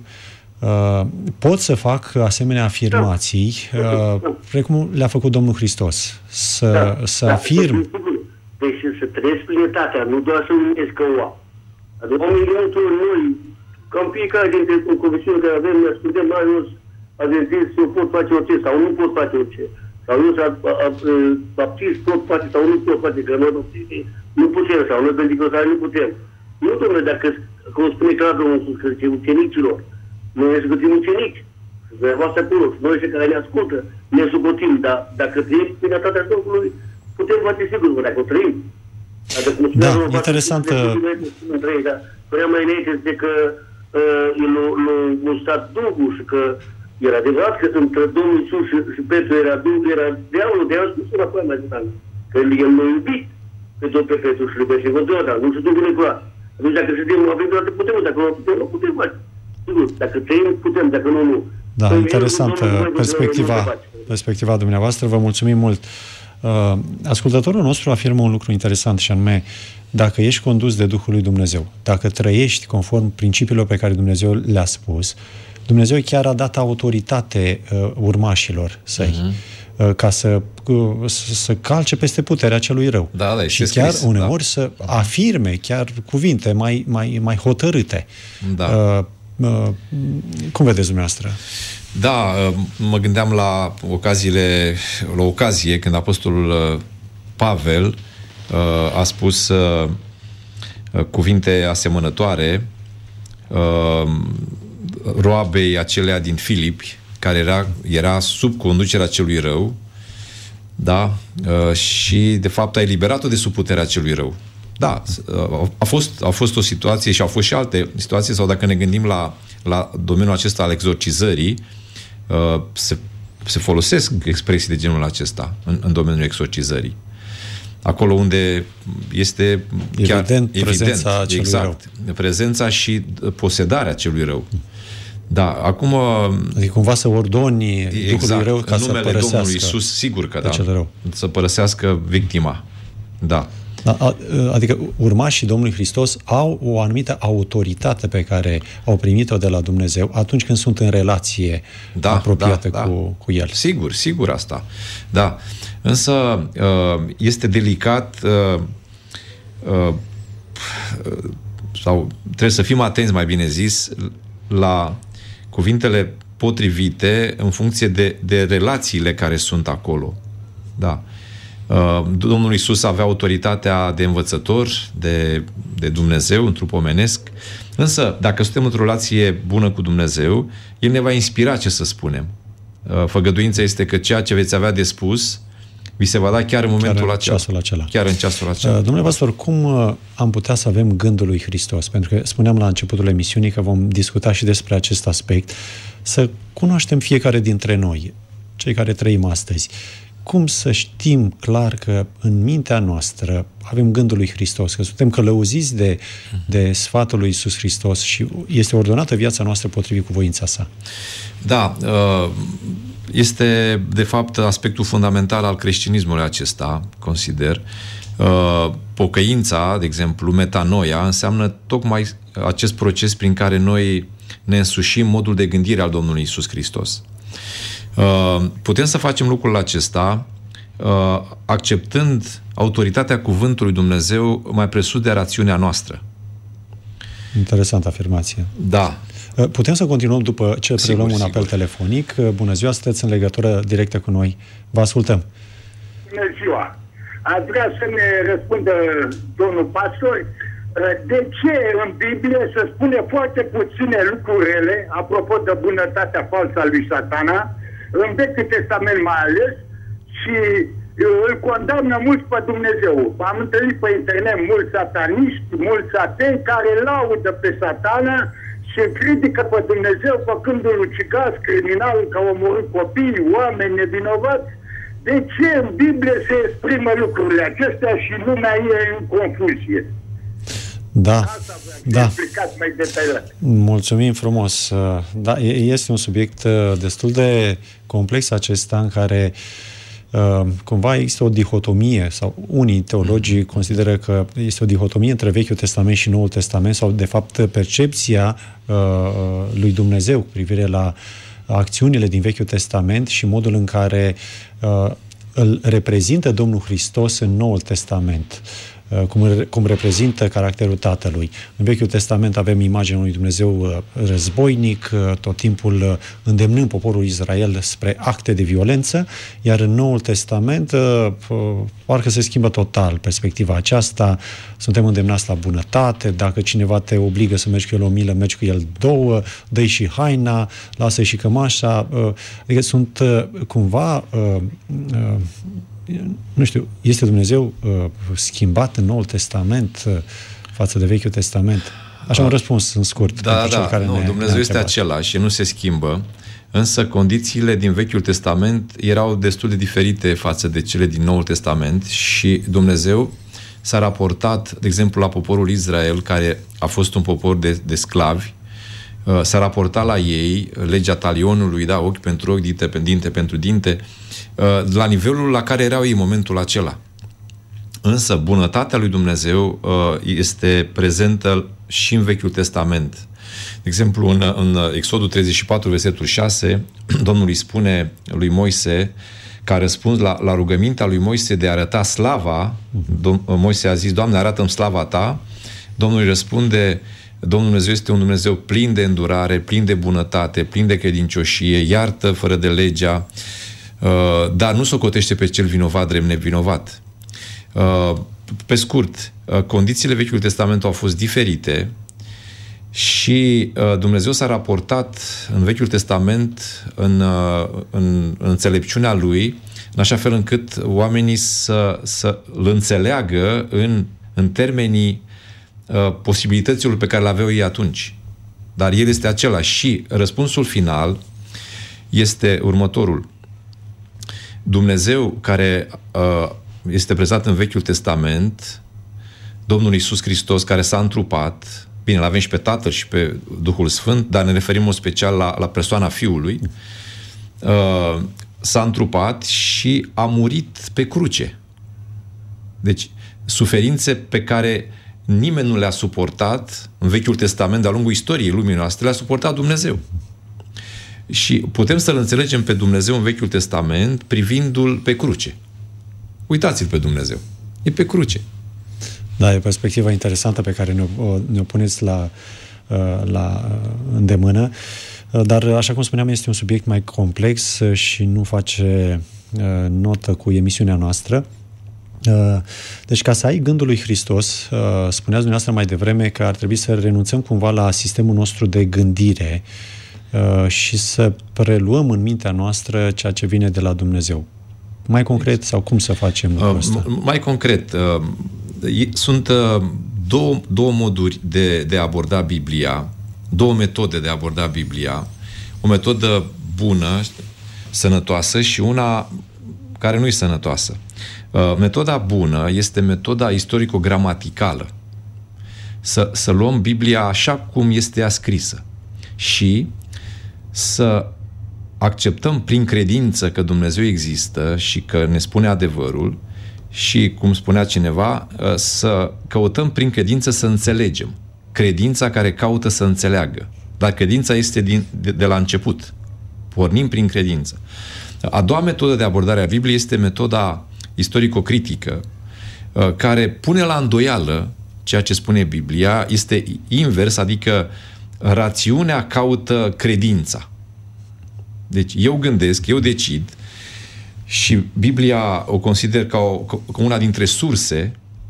pot să fac asemenea afirmații, precum le-a făcut Domnul Hristos. Să afirm. Deci să trăiesc plinătatea, nu doar să numesc că o am. Adică noi, cam fiecare dintre comisiunile care avem, ne ascultăm mai mult, a zis, eu pot face orice sau nu pot face orice. Sau eu baptist pot face sau nu pot face, că noi nu putem, sau noi pentecostali nu putem. Nu, domnule, dacă, cum spune clar Domnul Iisus, că zice ucenicilor, noi ne sucotim ucenici, dumneavoastră acolo, noi ăștia care ne ascultă, ne sucotim, dar dacă trăim plinătatea Duhului, putem face sigur, dacă o trăim. Da, interesantă. Spunea mai înainte de că l-a gustat Duhul și că era adevărat că între Domnul Iisus și Petru era Duhul, era diavolul spus înapoi mai zi, că el l-a iubit pe tot pe Petru și iubește întotdeauna, nu și Duhul e curat. Atunci dacă suntem, avem toate putem, dacă nu putem, nu putem face. Sigur, dacă trăim, putem, dacă nu, nu. Da, interesantă perspectiva dumneavoastră, vă mulțumim mult. Ascultătorul nostru afirmă un lucru interesant și anume, dacă ești condus de Duhul lui Dumnezeu, dacă trăiești conform principiilor pe care Dumnezeu le-a spus, Dumnezeu chiar a dat autoritate urmașilor săi, ca să calce peste puterea celui rău. Da, și chiar uneori să afirme chiar cuvinte mai hotărâte. Da. Cum vedeți dumneavoastră? Da, mă gândeam la ocazie când apostolul Pavel a spus cuvinte asemănătoare roabei acelea din Filipi, care era sub conducerea celui rău, da? Și de fapt a eliberat-o de sub puterea celui rău. Da, a fost o situație și au fost și alte situații, sau dacă ne gândim la domeniul acesta al exorcizării, se folosesc expresii de genul acesta în domeniul exorcizării. acolo unde este chiar evident prezența celui exact, rău. Prezența și posedarea celui rău. Da, acum... Adică cumva să ordoni Duhului rău ca în să numele părăsească Domnului Iisus, sigur că da, cel rău. să părăsească victima. Da. Adică urmașii Domnului Hristos au o anumită autoritate pe care au primit-o de la Dumnezeu atunci când sunt în relație apropiată cu El. Sigur asta. Da. Însă este delicat sau trebuie să fim atenți, mai bine zis, la cuvintele potrivite în funcție de relațiile care sunt acolo. Da. Domnul Iisus avea autoritatea de învățător, de Dumnezeu, în trup omenesc, însă, dacă suntem într-o relație bună cu Dumnezeu, El ne va inspira ce să spunem. Făgăduința este că ceea ce veți avea de spus vi se va da chiar în momentul acela. Chiar în ceasul acela. Domnule pastor, cum am putea să avem gândul lui Hristos? Pentru că spuneam la începutul emisiunii că vom discuta și despre acest aspect, să cunoaștem fiecare dintre noi, cei care trăim astăzi, cum să știm clar că în mintea noastră avem gândul lui Hristos, că suntem călăuziți de sfatul lui Iisus Hristos și este ordonată viața noastră potrivit cu voința sa? Da, este de fapt aspectul fundamental al creștinismului acesta, consider. Pocăința, de exemplu, metanoia, înseamnă tocmai acest proces prin care noi ne însușim modul de gândire al Domnului Iisus Hristos. Putem să facem lucrul acesta acceptând autoritatea cuvântului Dumnezeu mai presus de rațiunea noastră. Interesantă afirmație. Da. Putem să continuăm după ce preluăm un apel telefonic. Bună ziua, sunteți în legătură directă cu noi. Vă ascultăm. Bună ziua. Aș vrea să ne răspundă domnul pastor de ce în Biblie se spune foarte puține lucruri rele, apropo de bunătatea falsă a lui Satana, în Vechiul Testament mai ales, și îl condamnă mult pe Dumnezeu. Am întâlnit pe internet mulți sataniști, mulți atei care laudă pe Satana și critică pe Dumnezeu făcându-l ucigaș, criminal, că a omorât copii, oameni nevinovați. De ce în Biblie se exprimă lucrurile acestea și lumea e în confuzie? Da, explicat mai detaliat. Mulțumim frumos. Da, este un subiect destul de complex acesta în care cumva există o dihotomie, sau unii teologii consideră că este o dihotomie între Vechiul Testament și Noul Testament, sau de fapt percepția lui Dumnezeu cu privire la acțiunile din Vechiul Testament și modul în care îl reprezintă Domnul Hristos în Noul Testament, cum reprezintă caracterul Tatălui. În Vechiul Testament avem imaginea unui Dumnezeu războinic, tot timpul îndemnând poporul Israel spre acte de violență, iar în Noul Testament parcă se schimbă total perspectiva aceasta. Suntem îndemnați la bunătate, dacă cineva te obligă să mergi cu el o milă, mergi cu el două, dă-i și haina, lasă-i și cămașa. Adică sunt cumva nu știu, este Dumnezeu schimbat în Noul Testament față de Vechiul Testament? Așa un răspuns în scurt. Dumnezeu este același și nu se schimbă, însă condițiile din Vechiul Testament erau destul de diferite față de cele din Noul Testament și Dumnezeu s-a raportat, de exemplu, la poporul Israel, care a fost un popor de sclavi, s-a raportat la ei legea talionului, da, ochi pentru ochi, dinte pentru dinte, la nivelul la care erau ei în momentul acela. Însă bunătatea lui Dumnezeu este prezentă și în Vechiul Testament. De exemplu, în Exodul 34, versetul 6, Domnul îi spune lui Moise, că a răspuns la rugămintea lui Moise de a arăta slava. Moise a zis: Doamne, arată-mi slava ta. Domnul îi răspunde: Domnul Dumnezeu este un Dumnezeu plin de îndurare, plin de bunătate, plin de credincioșie, iartă fără de legea, dar nu socotește pe cel vinovat drept nevinovat. Pe scurt, condițiile Vechiului Testament au fost diferite și Dumnezeu s-a raportat în Vechiul Testament în înțelepciunea Lui, în așa fel încât oamenii să-L înțeleagă în termenii posibilităților pe care le aveau ei atunci. Dar El este același și răspunsul final este următorul. Dumnezeu care este prezentat în Vechiul Testament, Domnul Iisus Hristos care s-a întrupat, bine, l-avem și pe Tatăl și pe Duhul Sfânt, dar ne referim în special la persoana Fiului, s-a întrupat și a murit pe cruce. Deci, suferințe pe care nimeni nu le-a suportat în Vechiul Testament, de-a lungul istoriei lumii noastre, le-a suportat Dumnezeu. Și putem să-L înțelegem pe Dumnezeu în Vechiul Testament privindu-L pe cruce. Uitați-L pe Dumnezeu. E pe cruce. Da, e o perspectivă interesantă pe care ne-o puneți la îndemână, dar, așa cum spuneam, este un subiect mai complex și nu face notă cu emisiunea noastră. Deci, ca să ai gândul lui Hristos, spuneați dumneavoastră mai devreme că ar trebui să renunțăm cumva la sistemul nostru de gândire și să preluăm în mintea noastră ceea ce vine de la Dumnezeu. Mai concret, sau cum să facem lucrul ăsta? Mai concret, sunt două moduri de a aborda Biblia, două metode de a aborda Biblia. O metodă bună, sănătoasă, și una care nu e sănătoasă. Metoda bună este metoda istorico-gramaticală. Să luăm Biblia așa cum este ea scrisă și să acceptăm prin credință că Dumnezeu există și că ne spune adevărul și, cum spunea cineva, să căutăm prin credință să înțelegem. Credința care caută să înțeleagă. Dar credința este de la început. Pornim prin credință. A doua metodă de abordare a Bibliei este metoda istorico-critică, care pune la îndoială ceea ce spune Biblia, este invers, adică rațiunea caută credința. Deci eu gândesc, eu decid și Biblia o consider ca una dintre surse.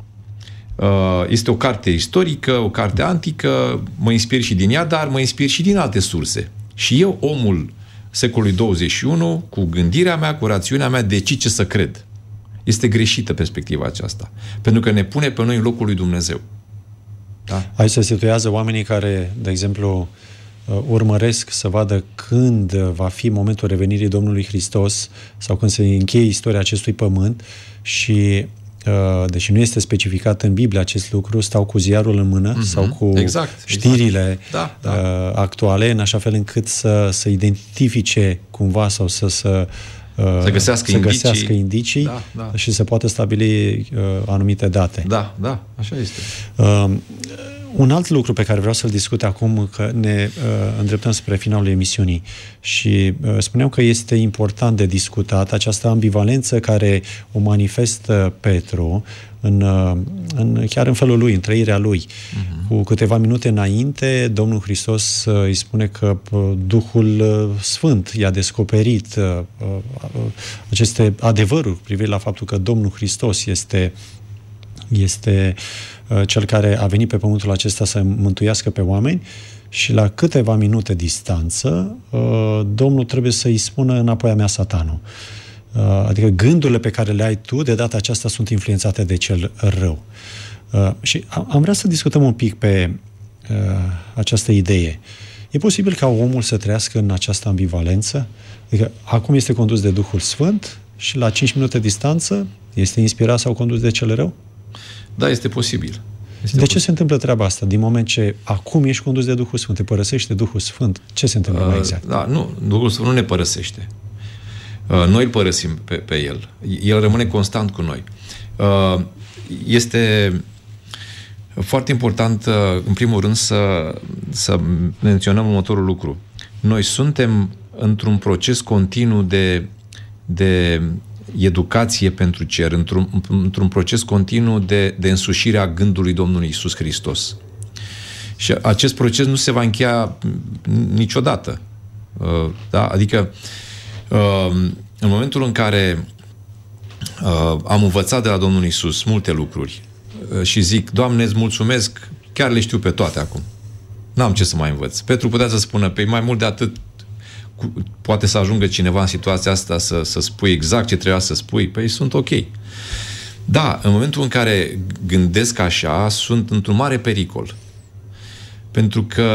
Este o carte istorică, o carte antică, mă inspir și din ea, dar mă inspir și din alte surse. Și eu, omul secolului 21, cu gândirea mea, cu rațiunea mea, decid ce să cred. Este greșită perspectiva aceasta. Pentru că ne pune pe noi în locul lui Dumnezeu. Da? Aici se situează oamenii care, de exemplu, urmăresc să vadă când va fi momentul revenirii Domnului Hristos sau când se încheie istoria acestui pământ și, deși nu este specificat în Biblie acest lucru, stau cu ziarul în mână sau cu știrile actuale, în așa fel încât să identifice cumva sau să găsească indicii și să poată stabili anumite date. Da, așa este. Un alt lucru pe care vreau să-l discut acum, că ne îndreptăm spre finalul emisiunii și spuneam că este important de discutat această ambivalență care o manifestă Petru chiar în felul lui, în trăirea lui. Cu câteva minute înainte, Domnul Hristos îi spune că Duhul Sfânt i-a descoperit aceste adevăruri privire la faptul că Domnul Hristos este cel care a venit pe pământul acesta să mântuiască pe oameni și la câteva minute distanță Domnul trebuie să-i spună înapoi a mea, Satanul. Adică gândurile pe care le ai tu de data aceasta sunt influențate de cel rău. Și am vrea să discutăm un pic pe această idee. E posibil ca omul să trăiască în această ambivalență? Adică acum este condus de Duhul Sfânt și la 5 minute distanță este inspirat sau condus de cel rău? Da, este posibil. Ce se întâmplă treaba asta? Din moment ce acum ești condus de Duhul Sfânt, te părăsește Duhul Sfânt, ce se întâmplă mai exact? Nu, Duhul Sfânt nu ne părăsește. Noi îl părăsim pe El. El rămâne constant cu noi. Este foarte important, în primul rând, să menționăm următorul lucru. Noi suntem într-un proces continuu de educație pentru cer, într-un proces continuu de însușire a gândului Domnului Iisus Hristos. Și acest proces nu se va încheia niciodată. Da? Adică în momentul în care am învățat de la Domnul Iisus multe lucruri și zic, Doamne, îți mulțumesc, chiar le știu pe toate acum. N-am ce să mai învăț. Petru putea să spună, pe mai mult de atât, poate să ajungă cineva în situația asta să spui exact ce trebuia să spui, păi sunt ok. Da, în momentul în care gândesc așa, sunt într-un mare pericol. Pentru că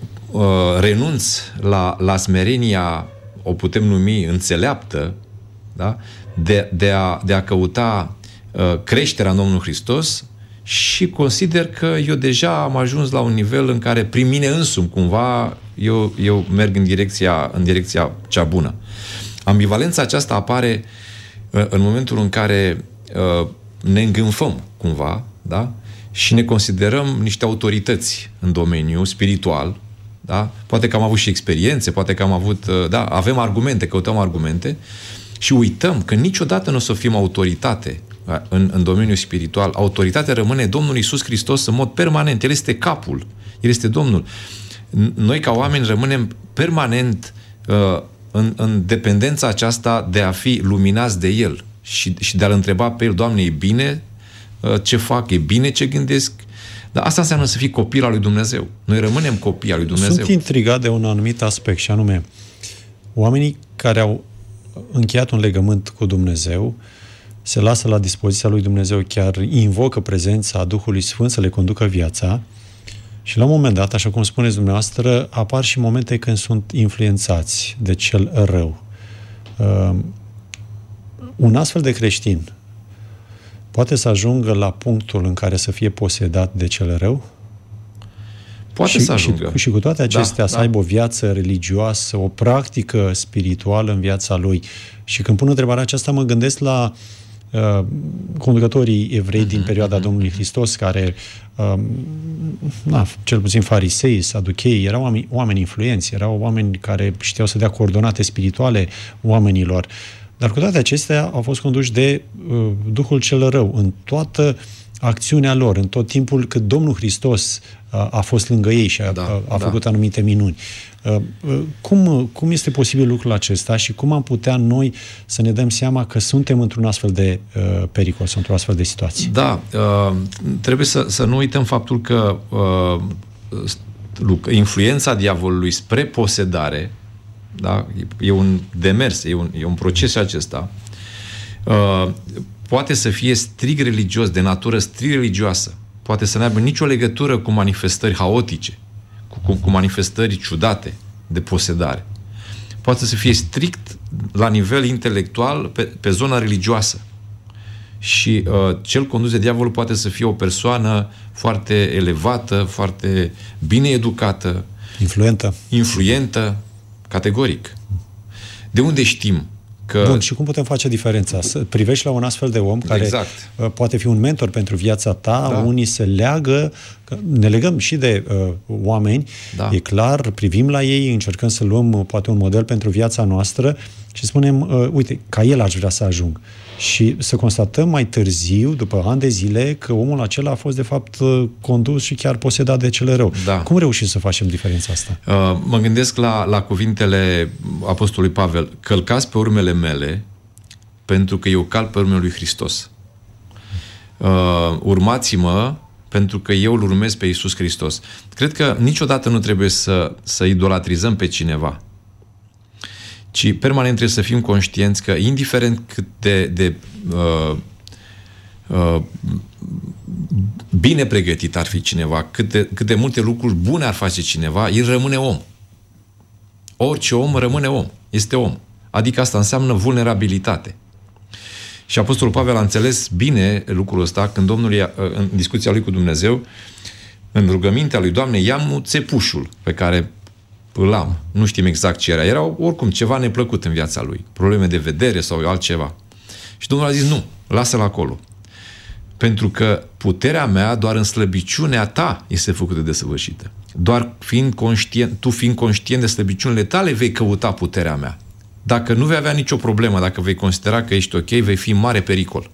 renunț la smerenia, o putem numi înțeleaptă, da? De a căuta creșterea în Domnul Hristos, și consider că eu deja am ajuns la un nivel în care prin mine însumi cumva eu merg în direcția cea bună. Ambivalența aceasta apare în momentul în care ne îngânfăm cumva, da? Și ne considerăm niște autorități în domeniul spiritual, da? Poate că am avut și experiențe, poate că am avut, da, avem argumente, căutăm argumente și uităm că niciodată nu o să fim autoritate în domeniul spiritual. Autoritatea rămâne Domnul Iisus Hristos în mod permanent. El este capul, El este Domnul. Noi ca oameni rămânem permanent în dependența aceasta de a fi luminați de El și de a-L întreba pe El: Doamne, e bine ce fac? E bine ce gândesc? Dar asta înseamnă să fii copil al lui Dumnezeu. Noi rămânem copii al lui Dumnezeu. Sunt intrigat de un anumit aspect, și anume, oamenii care au încheiat un legământ cu Dumnezeu se lasă la dispoziția lui Dumnezeu, chiar invocă prezența Duhului Sfânt să le conducă viața și la un moment dat, așa cum spuneți dumneavoastră, apar și momente când sunt influențați de cel rău. Un astfel de creștin poate să ajungă la punctul în care să fie posedat de cel rău? Poate să ajungă. Și cu toate acestea să aibă o viață religioasă, o practică spirituală în viața lui. Și când pun întrebarea aceasta, mă gândesc la conducătorii evrei din perioada Domnului Hristos, care, cel puțin farisei, saduchei, erau oameni influenți, erau oameni care știau să dea coordonate spirituale oamenilor. Dar cu toate acestea au fost conduși de Duhul cel rău în toată acțiunea lor, în tot timpul cât Domnul Hristos a fost lângă ei și a făcut anumite minuni. Cum este posibil lucrul acesta și cum am putea noi să ne dăm seama că suntem într-un astfel de pericol sau într-o astfel de situație? Da, trebuie să nu uităm faptul că influența diavolului spre posedare, da, e un demers, e un proces acesta, poate să fie strict religios, de natură strict religioasă. Poate să nu aibă nicio legătură cu manifestări haotice, cu manifestări ciudate de posedare. Poate să fie strict la nivel intelectual, pe zona religioasă. Și cel condus de diavolul poate să fie o persoană foarte elevată, foarte bine educată, influentă, categoric. De unde știm că... Bun, și cum putem face diferența? Să privești la un astfel de om care poate fi un mentor pentru viața ta, unii se leagă, ne legăm și de oameni, e clar, privim la ei, încercăm să luăm poate un model pentru viața noastră și spunem, uite, ca el aș vrea să ajung. Și să constatăm mai târziu, după ani de zile, că omul acela a fost de fapt condus și chiar posedat de cel rău. Da. Cum reușim să facem diferența asta? Mă gândesc la cuvintele apostolului Pavel: călcați pe urmele mele, pentru că eu calc pe urmele lui Hristos. Urmați-mă, pentru că eu îl urmez pe Iisus Hristos. Cred că niciodată nu trebuie să idolatrizăm pe cineva, ci permanent trebuie să fim conștienți că, indiferent cât de bine pregătit ar fi cineva, cât de multe lucruri bune ar face cineva, el rămâne om. Orice om rămâne om. Este om. Adică asta înseamnă vulnerabilitate. Și Apostolul Pavel a înțeles bine lucrul ăsta când Domnul, în discuția lui cu Dumnezeu, în rugămintea lui: Doamne, ia-mu țepușul pe care îl am. Nu știm exact ce era. Era oricum ceva neplăcut în viața lui. Probleme de vedere sau altceva. Și Domnul a zis: nu, lasă-l acolo. Pentru că puterea mea doar în slăbiciunea ta este făcută desăvârșită. Doar tu fiind conștient de slăbiciunile tale, vei căuta puterea mea. Dacă nu vei avea nicio problemă, dacă vei considera că ești ok, vei fi în mare pericol.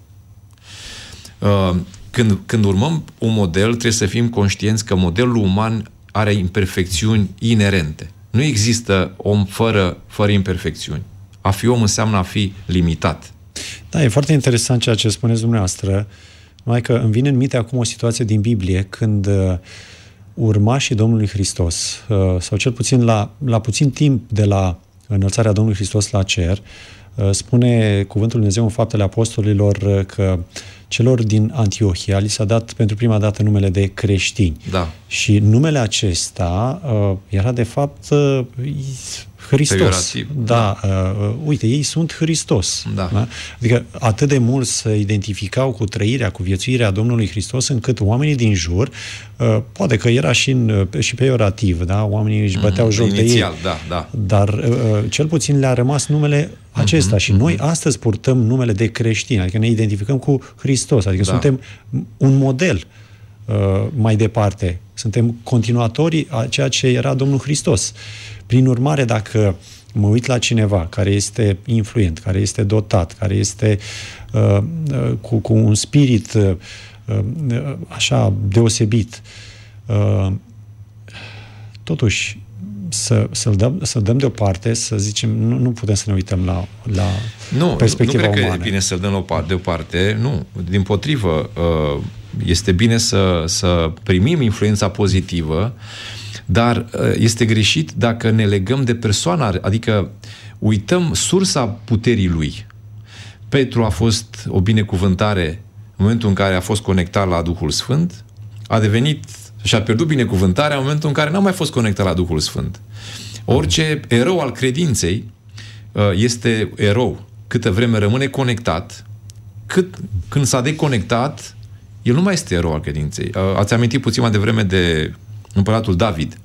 Când urmăm un model, trebuie să fim conștienți că modelul uman are imperfecțiuni inerente. Nu există om fără imperfecțiuni. A fi om înseamnă a fi limitat. Da, e foarte interesant ceea ce spuneți dumneavoastră, numai că îmi vine în minte acum o situație din Biblie când urmașii Domnului Hristos, sau cel puțin la puțin timp de la înălțarea Domnului Hristos la cer, spune cuvântul Dumnezeu în Faptele Apostolilor că celor din Antiohia li s-a dat pentru prima dată numele de creștini. Da. Și numele acesta era de fapt Hristos. Peiorativ. Da. Uite, ei sunt Hristos. Da. Da? Adică atât de mult se identificau cu trăirea, cu viețuirea Domnului Hristos, încât oamenii din jur, poate că era și peiorativ, da? Oamenii își băteau joc inițial, de ei. Da. Dar cel puțin le-a rămas numele acesta și noi astăzi purtăm numele de creștini, adică ne identificăm cu Hristos, adică suntem un model mai departe. Suntem continuatorii a ceea ce era Domnul Hristos. Prin urmare, dacă mă uit la cineva care este influent, care este dotat, care este cu un spirit așa deosebit, totuși să-l dăm deoparte, să zicem, nu putem să ne uităm la perspectiva umană. Nu cred că e bine să-l dăm deoparte, nu. Dimpotrivă, este bine să primim influența pozitivă, dar este greșit dacă ne legăm de persoana, adică uităm sursa puterii lui. Petru a fost o binecuvântare în momentul în care a fost conectat la Duhul Sfânt, a devenit și-a pierdut binecuvântarea în momentul în care n-a mai fost conectat la Duhul Sfânt. Orice erou al credinței este erou câtă vreme rămâne conectat, când s-a deconectat, el nu mai este erou al credinței. Ați amintit puțin mai devreme de împăratul David.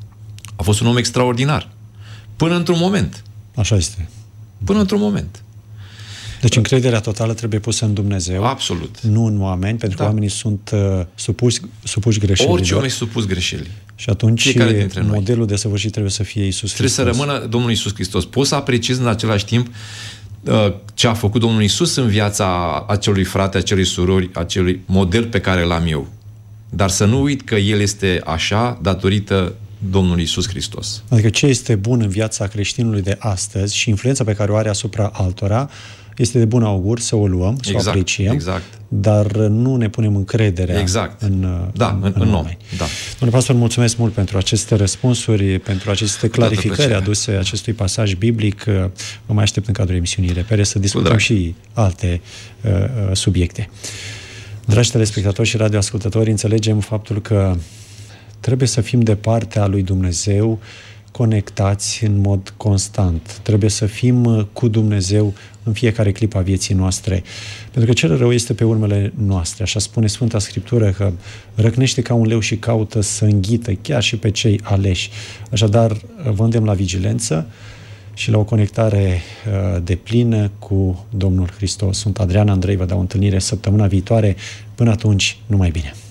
A fost un om extraordinar. Până într-un moment. Așa este. Până într-un moment. Deci încrederea totală trebuie pusă în Dumnezeu. Absolut. Nu în oameni, pentru că oamenii sunt supuși greșelilor. Orice om e supus greșelii. Și atunci modelul desăvârșit trebuie să fie Iisus Hristos. Trebuie să rămână Domnul Iisus Hristos. Poți să apreciezi în același timp ce a făcut Domnul Iisus în viața acelui frate, acelui surori, acelui model pe care l-am eu. Dar să nu uit că El este așa datorită Domnului Iisus Hristos. Adică ce este bun în viața creștinului de astăzi și influența pe care o are asupra altora este de bun augur să o luăm, să o apreciem, dar nu ne punem încrederea în oameni. Da. Domnule pastor, mulțumesc mult pentru aceste răspunsuri, pentru aceste clarificări aduse acestui pasaj biblic. Vă mai aștept în cadrul emisiunii Repere să discutăm și alte subiecte. Dragi telespectatori și radioascultători, înțelegem faptul că trebuie să fim de partea lui Dumnezeu, conectați în mod constant. Trebuie să fim cu Dumnezeu în fiecare clipă a vieții noastre. Pentru că cel rău este pe urmele noastre. Așa spune Sfânta Scriptură, că răcnește ca un leu și caută să înghită chiar și pe cei aleși. Așadar, vă îndemn la vigilență și la o conectare deplină cu Domnul Hristos. Sunt Adrian Andrei, vă dau întâlnire săptămâna viitoare. Până atunci, numai bine!